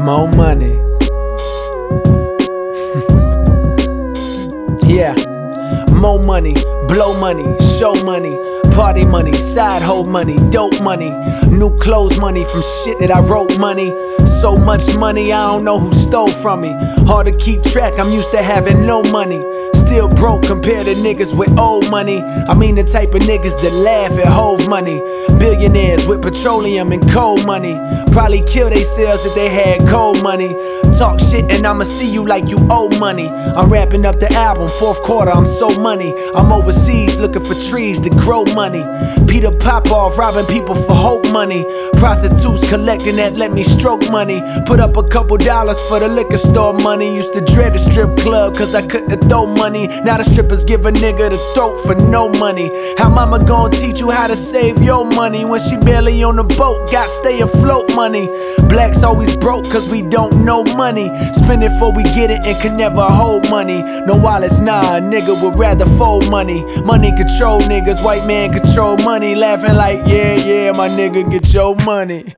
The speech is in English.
More money. Yeah. More money, blow money, show money, party money, side hoe money, dope money, new clothes money from shit that I wrote money. So much money, I don't know who stole from me. Hard to keep track, I'm used to having no money. Still broke compared to niggas with old money. I mean the type of niggas that laugh at Hove money. Billionaires with petroleum and coal money. Probably kill theyselves if they had cold money. Talk shit and I'ma see you like you owe money. I'm wrapping up the album, fourth quarter, I'm so money. I'm overseas looking for trees to grow money. Peter Popoff robbing people for hope money. Prostitutes collecting that let me stroke money. Put up a couple dollars for the liquor store money. Used to dread the strip club cause I couldn't throw money. Now the strippers give a nigga the throat for no money. How mama gon' teach you how to save your money when she barely on the boat, got stay afloat money. Blacks always broke cause we don't know money. Spend it before we get it and can never hold money. No wallets, nah, a nigga would rather fold money. Money control niggas, white man control money. Laughing like, yeah, my nigga, get your money.